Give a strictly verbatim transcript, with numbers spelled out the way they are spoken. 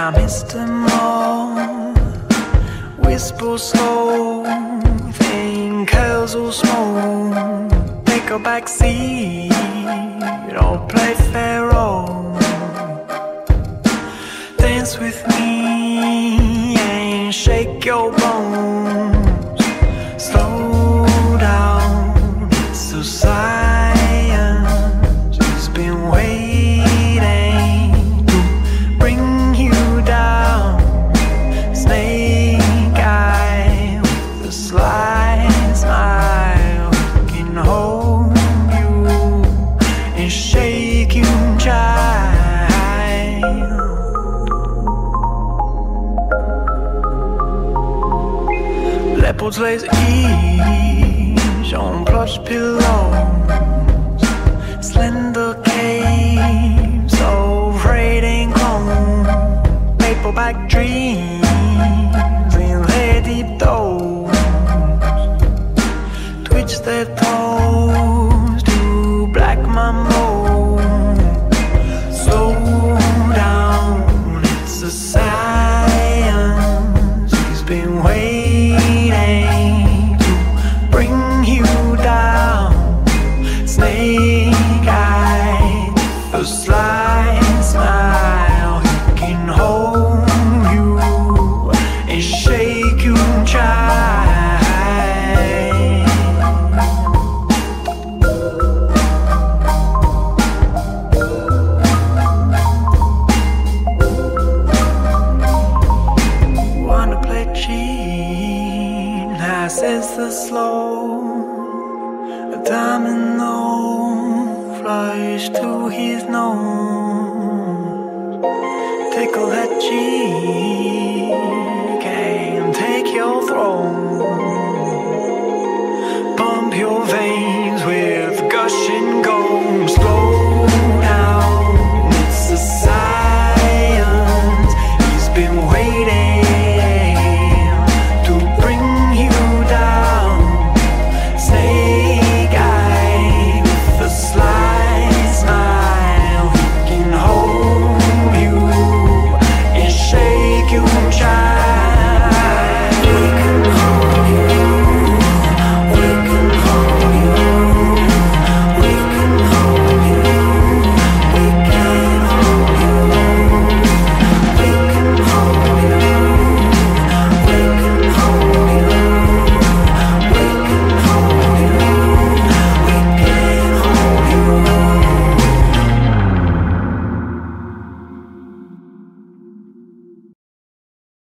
Mister More, whisper slow, think curls will smoke. Take a back seat or play Pharaoh. Dance with me and shake your bones. Slow down, it's so science. It's been waiting to bring you down. Snake eye with a sly smile, can hold you and shake you, child. Leopards lays ease on plush pillows, slender caves of raiding cone, paperback dreams in their deep toes, twitch their toes to black mambo. Slow down, it's a science. He's been waiting to bring you down. Snake eye, a sly smile, he can hold you and shake you, child. Wanna play cheat? Now says the slow, a domino flies to his nose. Tickle that cheek.